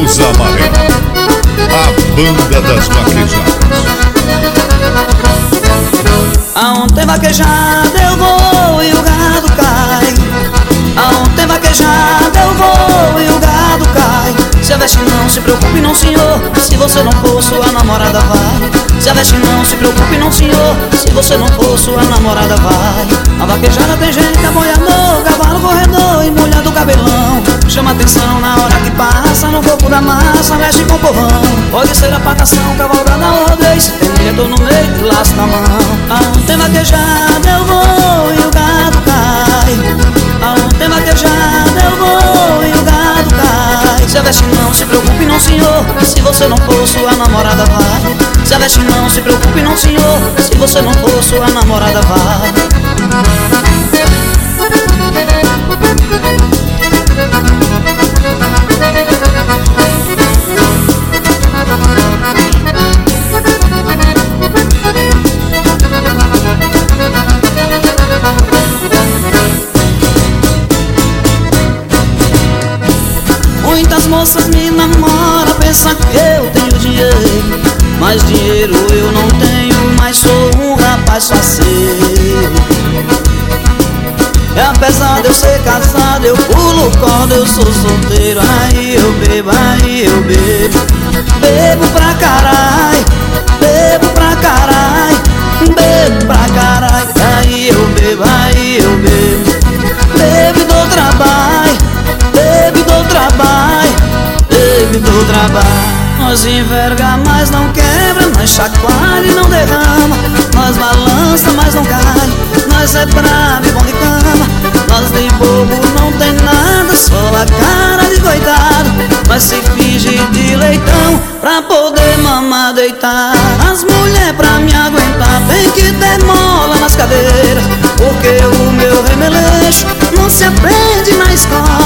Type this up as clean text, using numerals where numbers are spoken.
Blusa Amarela, a banda das vaquejadas. Aonde tem vaquejada eu vou e o gado cai. Aonde tem vaquejada eu vou e o gado cai. Se a veste não se preocupe não senhor, se você não for sua namorada vai. Se a veste não se preocupe não senhor, se você não for sua namorada vai. A vaquejada tem gente aboiador, cavalo corredor e mulher do cabelão. Chama atenção na hora que passa no corpo da massa, mexe com o povão. Pode ser a pagação, cavalgada ou rodeio, se tem mulher no meio e laço na mão. Aonde tem vaquejada eu vou e o gado cai. Aonde tem vaquejada eu vou e o gado cai. Se a veste não se preocupe não senhor, se você não for sua namorada vai. Se a veste não se preocupe não senhor, se você não for sua namorada vai. Muitas moças me namoram, pensam que eu tenho dinheiro, mas dinheiro eu não tenho, mas sou um rapaz faceiro. E apesar de eu ser casado, eu pulo corda, eu sou solteiro. Aí eu bebo, aí eu bebo. Bebo pra carai, bebo pra carai, bebo pra carai. Aí eu bebo, aí eu bebo. Bebo e dou trabalho, bebo e dou trabalho, bebo e dou trabalho. Nós enverga, mas não quebra, nós chacoalha e não derrama, nós balança, mas não cai, nós é bravo e bom de cama, nós de bobo não tem nada, só a cara de coitado, mas se finge de leitão pra poder mamar deitar. As mulheres pra me aguentar tem que ter mola nas cadeiras, porque o meu remeleixo não se aprende na escola.